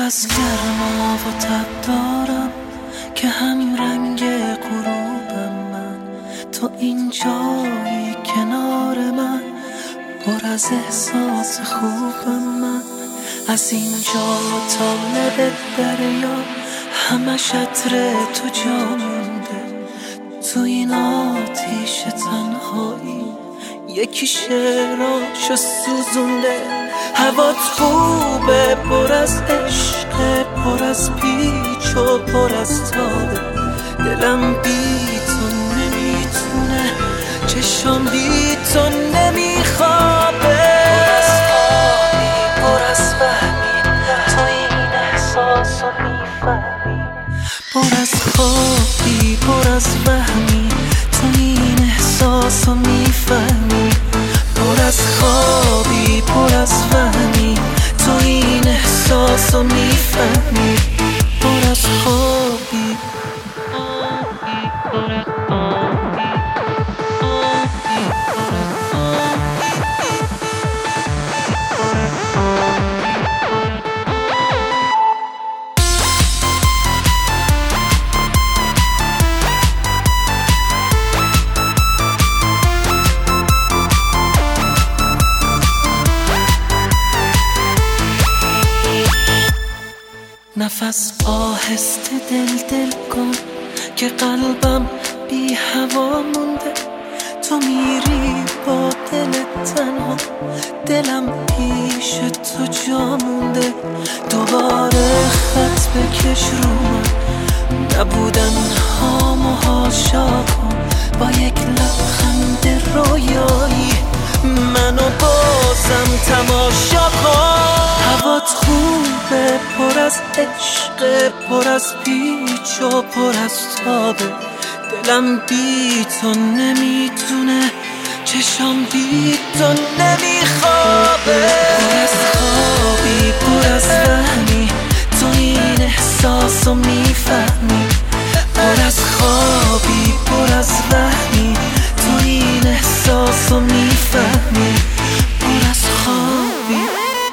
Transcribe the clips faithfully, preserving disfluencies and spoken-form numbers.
نفس گرما و تب دارم که هم رنگ غروبم من. تو اینجایی کنار من، پر از احساس خوبم من. از اینجا تا لب دریا همش عطر تو جا مونده. تو این آتیش تنهایی یکی شعراشو سوزونده. هوات خوبه، پر از عشق، پر از پیچ و پر از تابه. دلم بی تو نمیتونه، چشم بی تو نمیخوابه. پر از فهمی، تو این احساسو میفهمی. پر از خوابی، پر از وهمی، تو این احساسو میفهمی. پر از خوابی، پر از وهمی، تو این احساسو میفهمی. پر از خوابی، نفس آهسته دل دل کن که قلبم بی هوا مونده. تو میری با دل تنها، دلم پیش تو جا مونده. دوباره خط بکش رو من، نبودن هامو حاشا کن. با یک لبخند رویایی منو بازم تماشا کن. هوات خوبه، پر از عشق، پر از پیچ و پر از تابه. دلم بی تو نمیتونه، چشم بی تو نمیخوابه. پر از خوابی، پر از وهمی، تو این احساسو میفهمی. پر از خوابی، پر از وهمی، تو این احساسو میفهمی. پر از خوابی،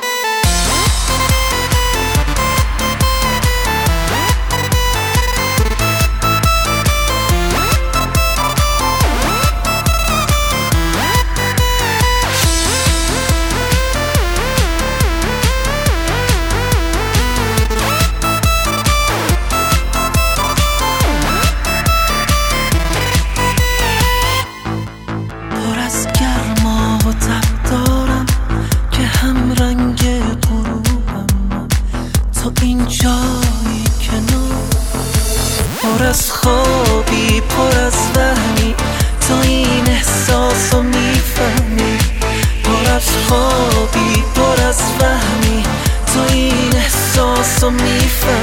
تو اینجایی کنار. پر از خوابی، پر از وهمی، تو این احساسو میفهمی. پر از خوابی، پر از وهمی، تو این احساسو میفهمی.